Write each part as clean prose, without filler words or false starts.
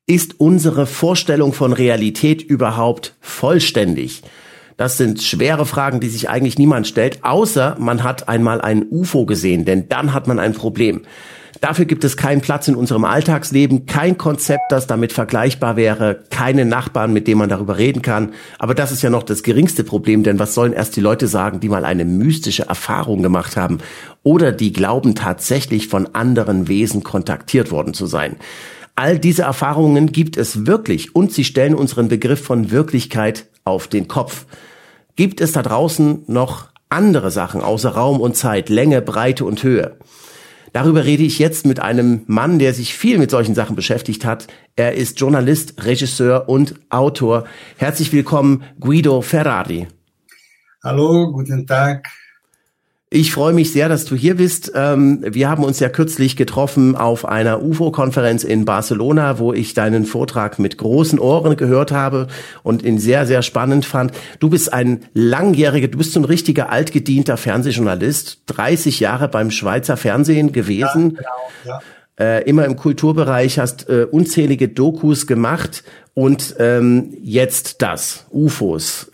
Ist unsere Vorstellung von Realität überhaupt vollständig? Das sind schwere Fragen, die sich eigentlich niemand stellt, außer man hat einmal ein UFO gesehen, denn dann hat man ein Problem. Dafür gibt es keinen Platz in unserem Alltagsleben, kein Konzept, das damit vergleichbar wäre, keine Nachbarn, mit denen man darüber reden kann. Aber das ist ja noch das geringste Problem, denn was sollen erst die Leute sagen, die mal eine mystische Erfahrung gemacht haben oder die glauben tatsächlich von anderen Wesen kontaktiert worden zu sein? All diese Erfahrungen gibt es wirklich und sie stellen unseren Begriff von Wirklichkeit auf den Kopf. Gibt es da draußen noch andere Sachen außer Raum und Zeit, Länge, Breite und Höhe? Darüber rede ich jetzt mit einem Mann, der sich viel mit solchen Sachen beschäftigt hat. Er ist Journalist, Regisseur und Autor. Herzlich willkommen, Guido Ferrari. Hallo, guten Tag. Ich freue mich sehr, dass du hier bist. Wir haben uns ja kürzlich getroffen auf einer UFO-Konferenz in Barcelona, wo ich deinen Vortrag mit großen Ohren gehört habe und ihn sehr, sehr spannend fand. Du bist so ein richtiger altgedienter Fernsehjournalist, 30 Jahre beim Schweizer Fernsehen gewesen. Ja, genau, ja. Immer im Kulturbereich, hast unzählige Dokus gemacht und jetzt das, UFOs.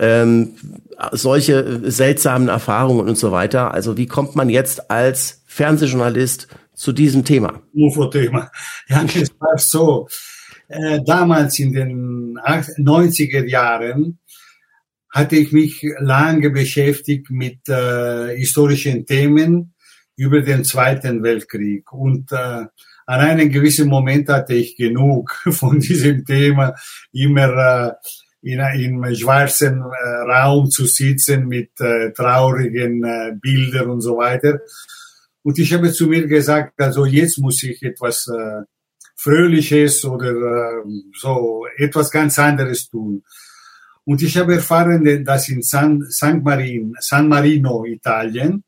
Solche seltsamen Erfahrungen und so weiter. Also wie kommt man jetzt als Fernsehjournalist zu diesem Thema? UFO-Thema. Ja, es war so. Damals in den 90er Jahren hatte ich mich lange beschäftigt mit historischen Themen über den Zweiten Weltkrieg. Und an einem gewissen Moment hatte ich genug von diesem Thema, immer im schwarzen Raum zu sitzen mit traurigen Bildern und so weiter. Und ich habe zu mir gesagt, also jetzt muss ich etwas Fröhliches oder so etwas ganz anderes tun. Und ich habe erfahren, dass in San Marino, Italien,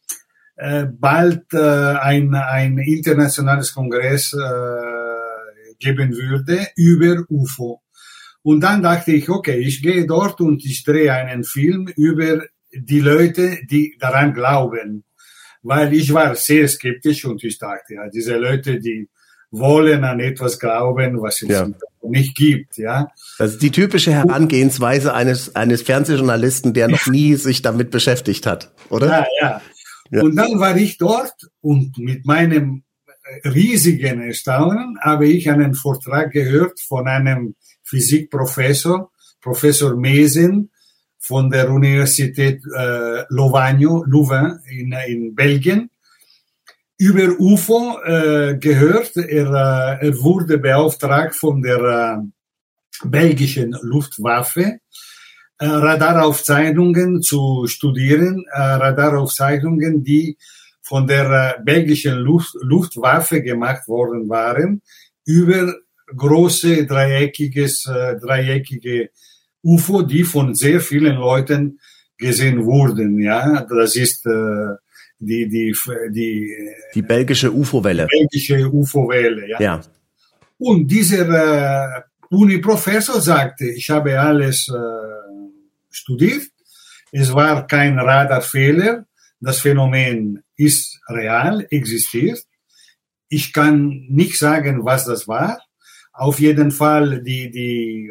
bald ein internationales Kongress geben würde über UFO. Und dann dachte ich, okay, ich gehe dort und ich drehe einen Film über die Leute, die daran glauben. Weil ich war sehr skeptisch und ich dachte, ja, diese Leute, die wollen an etwas glauben, was es nicht gibt, ja. Das ist die typische Herangehensweise eines Fernsehjournalisten, der noch nie sich damit beschäftigt hat, oder? Ja. Und dann war ich dort und mit meinem riesigen Erstaunen habe ich einen Vortrag gehört von einem Physikprofessor, Professor Mesen von der Universität Louvain in Belgien, über UFO gehört. Er wurde beauftragt von der belgischen Luftwaffe, Radaraufzeichnungen zu studieren, Radaraufzeichnungen, die von der belgischen Luftwaffe gemacht worden waren, über große dreieckige UFO, die von sehr vielen Leuten gesehen wurden. Ja, das ist die belgische UFO-Welle. Belgische UFO-Welle. Ja. Und dieser Uni-Professor sagte, ich habe alles studiert. Es war kein Radarfehler. Das Phänomen ist real, existiert. Ich kann nicht sagen, was das war. Auf jeden Fall die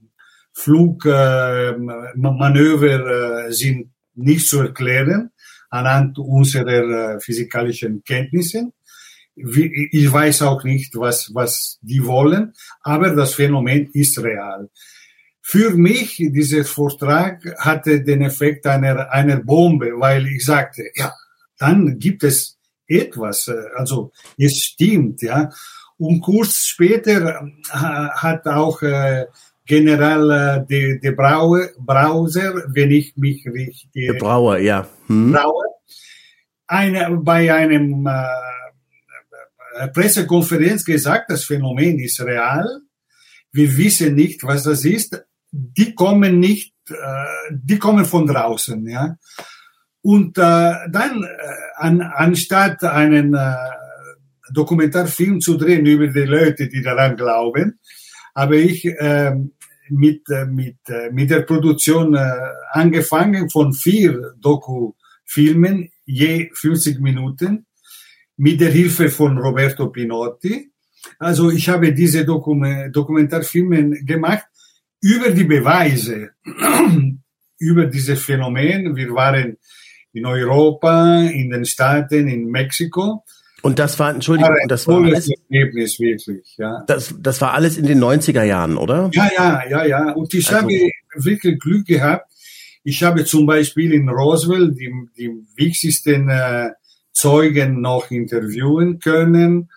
Flugmanöver sind nicht zu erklären anhand unserer physikalischen Kenntnisse. Ich weiß auch nicht, was die wollen, aber das Phänomen ist real. Für mich, dieser Vortrag hatte den Effekt einer Bombe, weil ich sagte, ja, dann gibt es etwas, also es stimmt, ja. Und kurz später hat auch General de Brauser, wenn ich mich richtig... De Brouwer, ja. Brouwer, bei einem Pressekonferenz gesagt, das Phänomen ist real. Wir wissen nicht, was das ist. Die kommen von draußen, ja. Und dann, anstatt einen Dokumentarfilm zu drehen über die Leute, die daran glauben, habe ich mit der Produktion angefangen von 4 Dokufilmen, je 50 Minuten, mit der Hilfe von Roberto Pinotti. Also ich habe diese Dokumentarfilme gemacht über die Beweise, über dieses Phänomen. Wir waren in Europa, in den Staaten, in Mexiko. Und das war, Entschuldigung, das war alles, Erlebnis wirklich, ja. Das war alles in den 90er Jahren, oder? Ja. Und ich habe wirklich Glück gehabt. Ich habe zum Beispiel in Roswell die wichtigsten Zeugen noch interviewen können.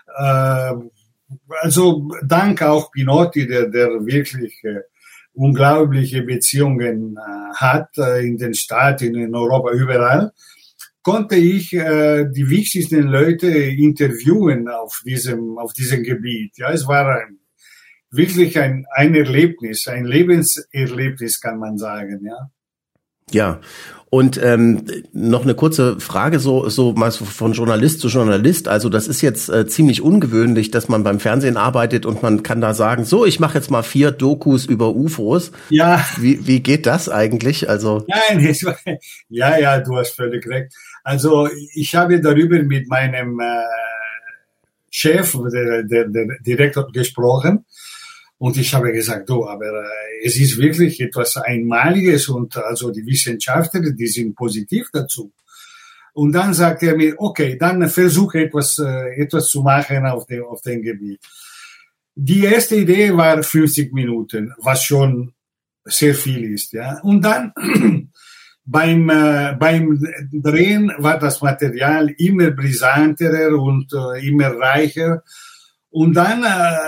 Also dank auch Pinotti, der wirklich unglaubliche Beziehungen hat in den Staaten, in Europa, überall, konnte ich die wichtigsten Leute interviewen auf diesem Gebiet. Ja, es war wirklich ein Erlebnis, ein Lebenserlebnis, kann man sagen, ja. Ja, und noch eine kurze Frage, so mal von Journalist zu Journalist. Also das ist jetzt ziemlich ungewöhnlich, dass man beim Fernsehen arbeitet und man kann da sagen, so, ich mache jetzt mal 4 Dokus über UFOs. Ja. Wie geht das eigentlich? Also Nein, ja, du hast völlig recht. Also ich habe darüber mit meinem Chef, der Direktor, gesprochen. Und ich habe gesagt, aber es ist wirklich etwas Einmaliges und also die Wissenschaftler, die sind positiv dazu. Und dann sagt er mir, okay, dann versuche etwas zu machen auf dem Gebiet. Die erste Idee war 50 Minuten, was schon sehr viel ist, ja. Und dann beim Drehen war das Material immer brisanter und immer reicher. Und dann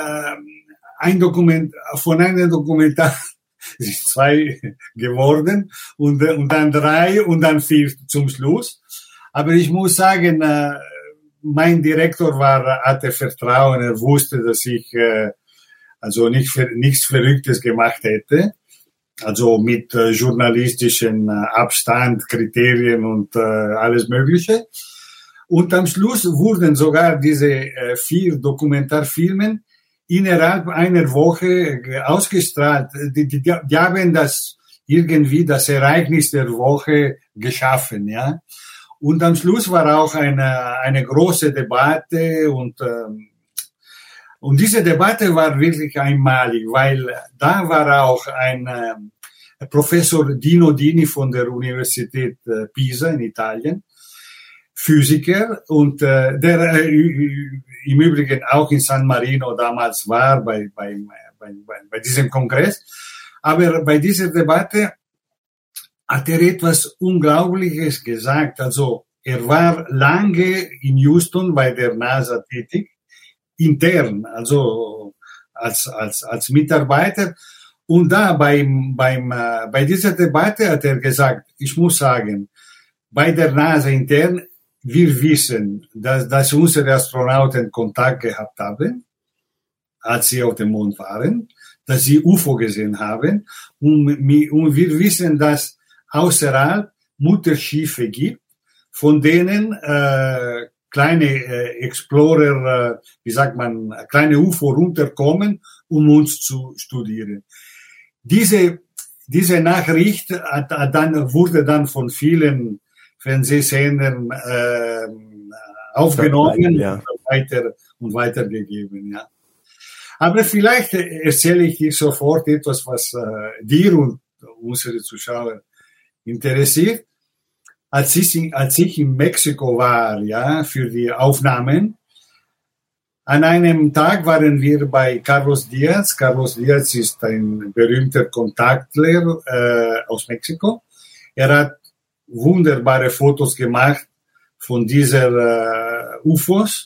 von einem Dokumentar sind 2 geworden und dann 3 und dann 4 zum Schluss. Aber ich muss sagen, mein Direktor hatte Vertrauen, er wusste, dass ich also nichts Verrücktes gemacht hätte. Also mit journalistischen Abstand, Kriterien und alles Mögliche. Und am Schluss wurden sogar diese 4 Dokumentarfilme innerhalb einer Woche ausgestrahlt. Die haben irgendwie das Ereignis der Woche geschaffen, ja. Und am Schluss war auch eine große Debatte und diese Debatte war wirklich einmalig, weil da war auch ein Professor Dino Dini von der Universität Pisa in Italien, Physiker und der im Übrigen auch in San Marino damals war bei diesem Kongress. Aber bei dieser Debatte hat er etwas Unglaubliches gesagt. Also er war lange in Houston bei der NASA tätig, intern, also als Mitarbeiter. Und da bei dieser Debatte hat er gesagt, ich muss sagen, bei der NASA intern, wir wissen, dass unsere Astronauten Kontakt gehabt haben, als sie auf dem Mond waren, dass sie UFO gesehen haben. Und wir wissen, dass außerhalb Mutterschiffe gibt, von denen kleine Explorer, kleine UFO runterkommen, um uns zu studieren. Diese Nachricht wurde dann von vielen Fernsehsendern aufgenommen und weitergegeben. Ja. Aber vielleicht erzähle ich dir sofort etwas, was dir und unsere Zuschauer interessiert. Als ich in Mexiko war, ja, für die Aufnahmen, an einem Tag waren wir bei Carlos Diaz. Carlos Diaz ist ein berühmter Kontaktler aus Mexiko. Er hat wunderbare Fotos gemacht von dieser UFOs.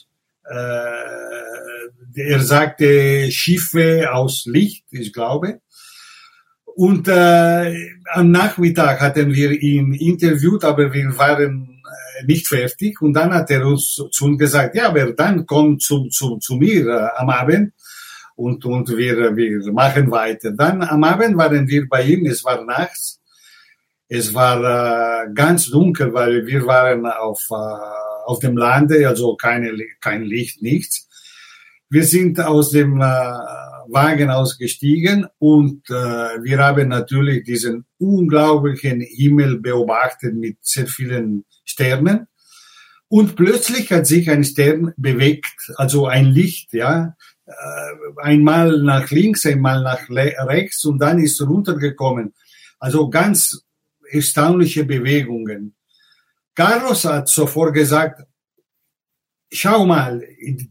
Er sagte Schiffe aus Licht, ich glaube. Und am Nachmittag hatten wir ihn interviewt, aber wir waren nicht fertig. Und dann hat er zu uns gesagt, ja, aber dann komm zu mir am Abend und wir machen weiter. Dann am Abend waren wir bei ihm, es war nachts. Es war ganz dunkel, weil wir waren auf dem Lande, also kein Licht, nichts. Wir sind aus dem Wagen ausgestiegen und wir haben natürlich diesen unglaublichen Himmel beobachtet mit sehr vielen Sternen. Und plötzlich hat sich ein Stern bewegt, also ein Licht, ja, einmal nach links, einmal nach rechts und dann ist runtergekommen. Also ganz erstaunliche Bewegungen. Carlos hat sofort gesagt, schau mal,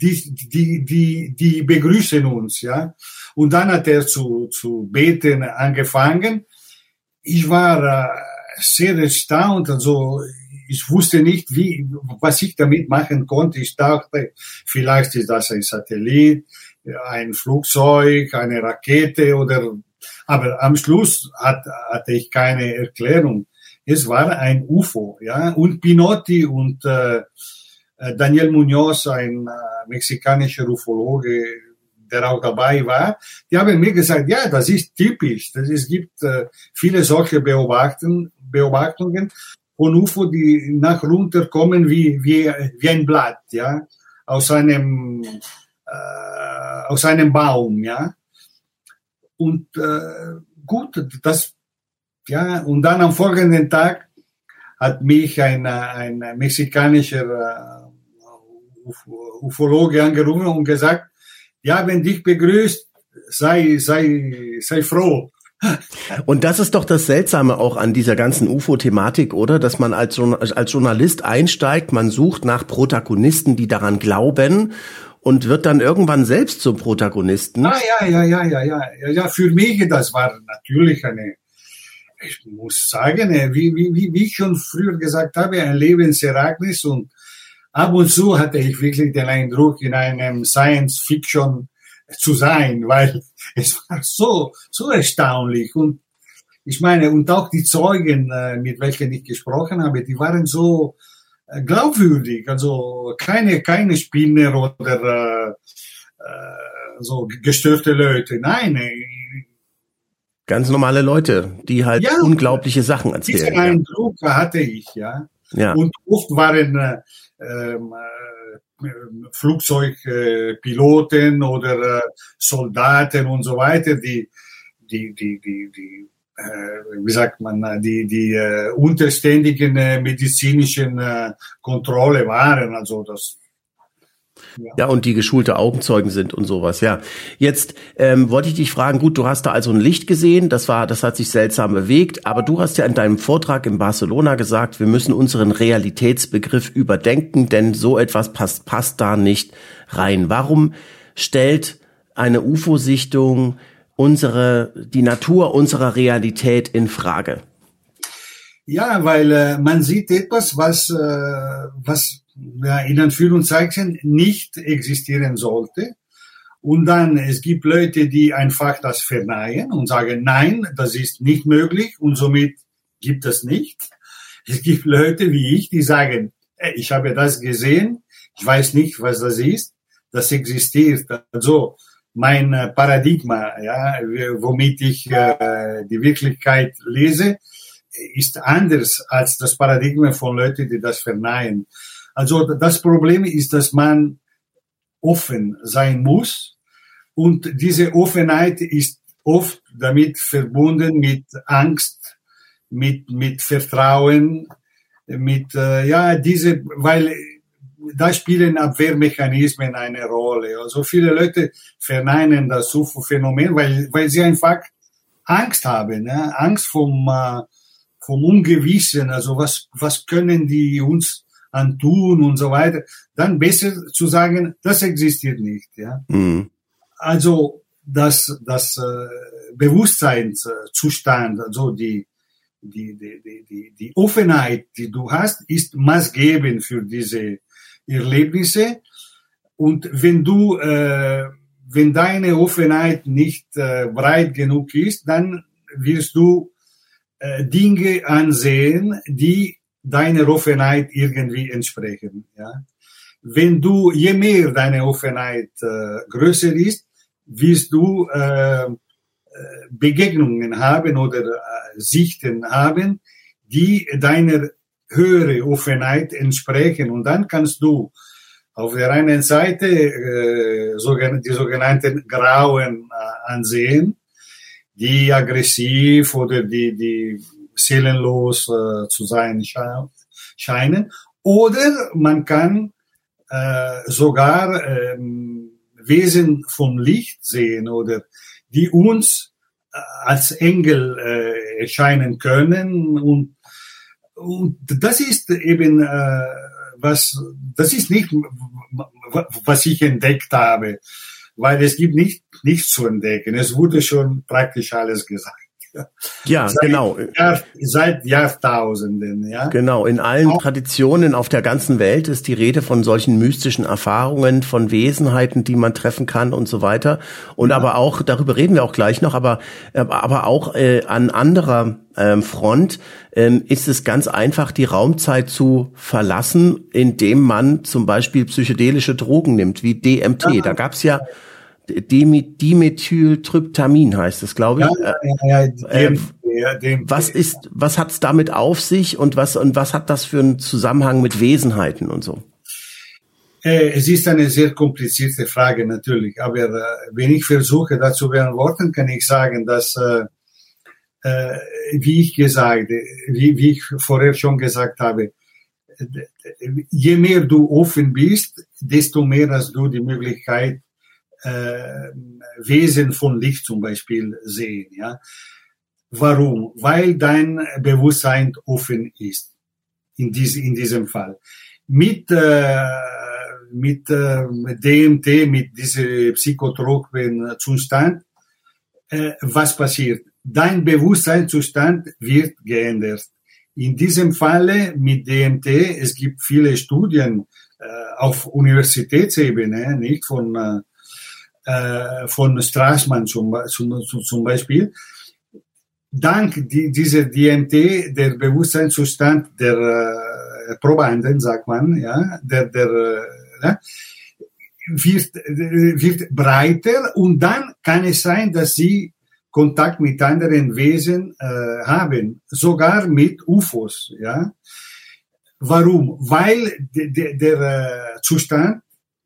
die begrüßen uns, ja. Und dann hat er zu beten angefangen. Ich war sehr erstaunt, also ich wusste nicht, was ich damit machen konnte. Ich dachte, vielleicht ist das ein Satellit, ein Flugzeug, eine Rakete aber am Schluss hatte ich keine Erklärung. Es war ein UFO, ja. Und Pinotti und Daniel Munoz, ein mexikanischer Ufologe, der auch dabei war, die haben mir gesagt, ja, das ist typisch. Es gibt viele solche Beobachtungen von UFO, die nach runter kommen wie ein Blatt, ja, aus einem Baum, ja. Und gut, und dann am folgenden Tag hat mich ein mexikanischer Ufologe angerufen und gesagt, ja, wenn dich begrüßt, sei froh. Und das ist doch das Seltsame auch an dieser ganzen UFO-Thematik, oder? Dass man als Journalist einsteigt, man sucht nach Protagonisten, die daran glauben und wird dann irgendwann selbst zum Protagonisten. Ja, für mich, das war natürlich ich muss sagen, wie ich schon früher gesagt habe, ein Lebensereignis und ab und zu hatte ich wirklich den Eindruck, in einem Science-Fiction zu sein, weil es war so erstaunlich und ich meine, und auch die Zeugen, mit welchen ich gesprochen habe, die waren so glaubwürdig, also keine Spinner oder so gestörte Leute, nein. Ganz normale Leute, die halt unglaubliche Sachen erzählen. Diesen Eindruck hatte ich, ja. Ja. Und oft waren Flugzeugpiloten oder Soldaten und so weiter, die wie sagt man, die unterständigen medizinischen Kontrolle waren, also das. Ja, und die geschulte Augenzeugen sind und sowas, ja. Jetzt wollte ich dich fragen, gut, du hast da also ein Licht gesehen, das hat sich seltsam bewegt, aber du hast ja in deinem Vortrag in Barcelona gesagt, wir müssen unseren Realitätsbegriff überdenken, denn so etwas passt da nicht rein. Warum stellt eine UFO-Sichtung die Natur unserer Realität in Frage? Ja, weil man sieht etwas, was in Anführungszeichen nicht existieren sollte. Und dann, es gibt Leute, die einfach das verneinen und sagen, nein, das ist nicht möglich und somit gibt es nicht. Es gibt Leute wie ich, die sagen, ich habe das gesehen, ich weiß nicht, was das ist, das existiert. Also mein Paradigma, ja, womit ich die Wirklichkeit lese, ist anders als das Paradigma von Leuten, die das verneinen. Also das Problem ist, dass man offen sein muss und diese Offenheit ist oft damit verbunden mit Angst, mit Vertrauen, weil da spielen Abwehrmechanismen eine Rolle. Also viele Leute verneinen das UFO-Phänomen, weil sie einfach Angst haben, ne? Angst vom Ungewissen. Also was können die uns antun und so weiter. Dann besser zu sagen, das existiert nicht, ja. Mhm. Also das Bewusstseinszustand, also die Offenheit, die du hast, ist maßgebend für diese Erlebnisse. Und wenn deine Offenheit nicht breit genug ist, dann wirst du Dinge ansehen, die deiner Offenheit irgendwie entsprechen, ja. Je mehr deine Offenheit größer ist, wirst du Begegnungen haben oder Sichten haben, die deiner höheren Offenheit entsprechen. Und dann kannst du auf der einen Seite die sogenannten Grauen ansehen, die aggressiv oder die seelenlos zu sein scheinen. Oder man kann sogar Wesen vom Licht sehen oder die uns als Engel erscheinen können und das ist eben das ist nicht, was ich entdeckt habe, weil es gibt nichts zu entdecken. Es wurde schon praktisch alles gesagt. Ja, genau. Seit Jahrtausenden, ja. Genau, in allen Traditionen auf der ganzen Welt ist die Rede von solchen mystischen Erfahrungen, von Wesenheiten, die man treffen kann und so weiter. Und aber auch, darüber reden wir auch gleich noch, aber auch an anderer Front ist es ganz einfach, die Raumzeit zu verlassen, indem man zum Beispiel psychedelische Drogen nimmt, wie DMT. Ja. Da gab's ja Dimethyltryptamin heißt es, glaube ich. Was hat's damit auf sich und was hat das für einen Zusammenhang mit Wesenheiten und so? Es ist eine sehr komplizierte Frage natürlich, aber wenn ich versuche, das zu beantworten, kann ich sagen, dass wie ich vorher schon gesagt habe, je mehr du offen bist, desto mehr hast du die Möglichkeit, Wesen von Licht zum Beispiel sehen, ja. Warum? Weil dein Bewusstsein offen ist. In diesem Fall. Mit DMT, mit diesem psychotropen Zustand, was passiert? Dein Bewusstseinszustand wird geändert. In diesem Falle mit DMT, es gibt viele Studien auf Universitätsebene, nicht von Strassmann zum Beispiel. Dank dieser DMT, der Bewusstseinszustand der Probanden, sagt man, ja, wird breiter und dann kann es sein, dass sie Kontakt mit anderen Wesen haben, sogar mit UFOs, ja. Warum? Weil der Zustand,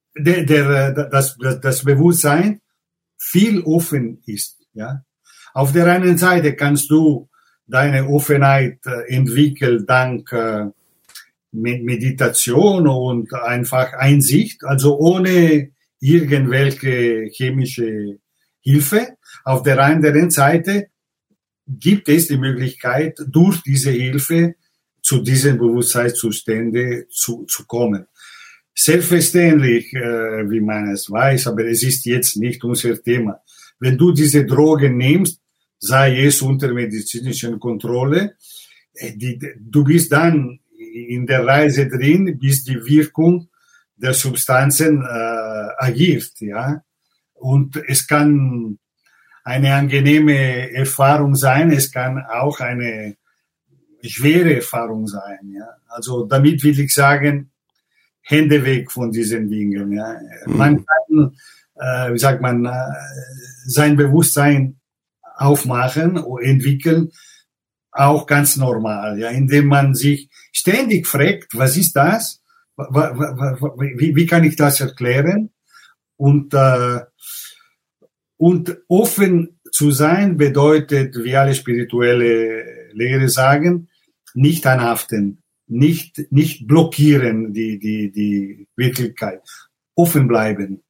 das Bewusstsein viel offen ist, ja. Auf der einen Seite kannst du deine Offenheit entwickeln dank Meditation und einfach Einsicht, also ohne irgendwelche chemische Hilfe. Auf der anderen Seite gibt es die Möglichkeit, durch diese Hilfe zu diesen Bewusstseinszuständen zu kommen. Selbstverständlich, wie man es weiß, aber es ist jetzt nicht unser Thema. Wenn du diese Drogen nimmst, sei es unter medizinischer Kontrolle, du bist dann in der Reise drin, bis die Wirkung der Substanzen agiert, ja. Und es kann eine angenehme Erfahrung sein, es kann auch eine schwere Erfahrung sein, ja. Also damit will ich sagen, Hände weg von diesen Dingen, ja. Man kann, wie sagt man, sein Bewusstsein aufmachen und entwickeln, auch ganz normal, ja, indem man sich ständig fragt, was ist das? Wie kann ich das erklären? Und offen zu sein bedeutet, wie alle spirituelle Lehre sagen, nicht anhaften, nicht blockieren die Wirklichkeit, offen bleiben.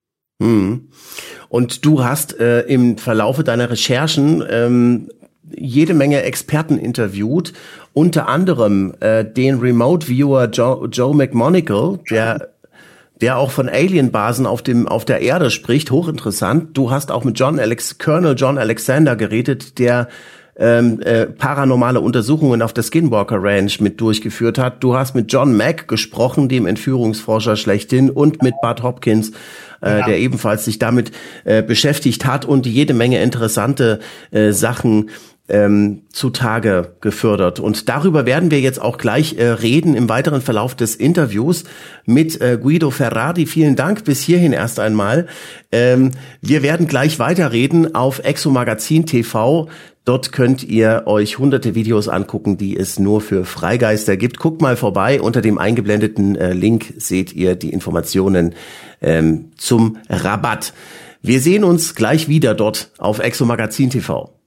Und du hast im Verlaufe deiner Recherchen jede Menge Experten interviewt, unter anderem den Remote Viewer Joe McMoneagle, der auch von Alienbasen auf der Erde spricht, hochinteressant. Du hast auch mit Colonel John Alexander geredet, der paranormale Untersuchungen auf der Skinwalker Ranch mit durchgeführt hat. Du hast mit John Mack gesprochen, dem Entführungsforscher schlechthin, und mit Bart Hopkins, der ebenfalls sich damit beschäftigt hat und jede Menge interessante Sachen zutage gefördert. Und darüber werden wir jetzt auch gleich reden im weiteren Verlauf des Interviews mit Guido Ferrari. Vielen Dank bis hierhin erst einmal. Wir werden gleich weiterreden auf Exomagazin TV. Dort könnt ihr euch hunderte Videos angucken, die es nur für Freigeister gibt. Guckt mal vorbei. Unter dem eingeblendeten Link seht ihr die Informationen zum Rabatt. Wir sehen uns gleich wieder dort auf Exomagazin TV.